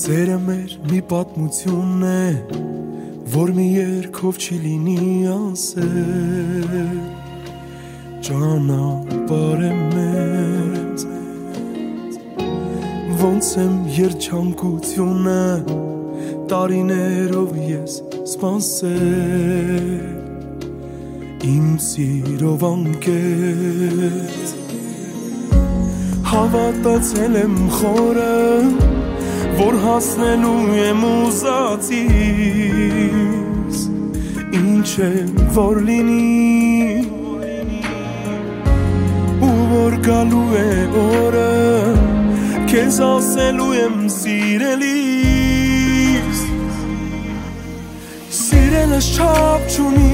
Սերը մեր մի պատմություն է, որ մի երգով չի լինի ասել, ճանապարհ է մեզ, ոնց եմ երջանկությունը տարիներով ես սպասել, իմ սիրով անկեց, հավատացել եմ խորը, որ հասնելու եմ ուզածիս, ինչ է որ լինի, ու որ գալու է օրը, քեզ ասելու եմ սիրելիս, սիրելս չափ չունի,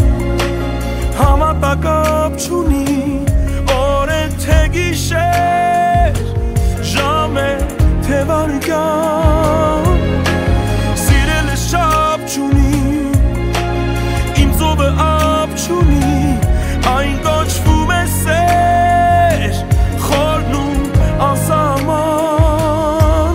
համատակապ չունի, օր է թե գիշեր, ժամ է թե վարգան, սիրելս չափ չունի, իմ ծովը ափ չունի, այն կոչվում է սեր, խորն ու անսահման,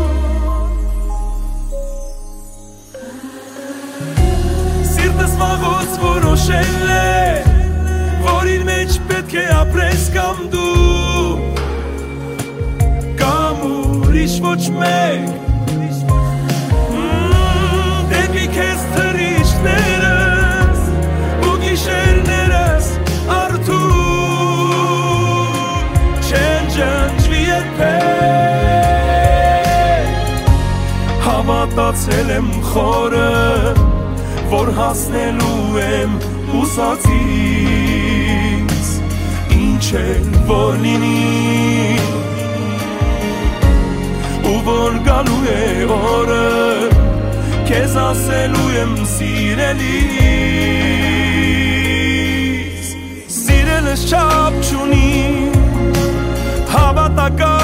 սիրտս վաղուց որոշել է, որ իր մեջ պետք է ապրես կամ դու, կամ ուրիշ ոչ մեկ, դեպի քեզ թռիչքներս ու գիշերներս արթուն չեն ջնջվի երբեք, հավատացել եմ խորը, որ հասնելու եմ ուզածից, ինչ է որ լինի, ու որ գալու է օրը, քեզ ասելու եմ սիրելիս, սիրելս չափ չունի, հավատակապ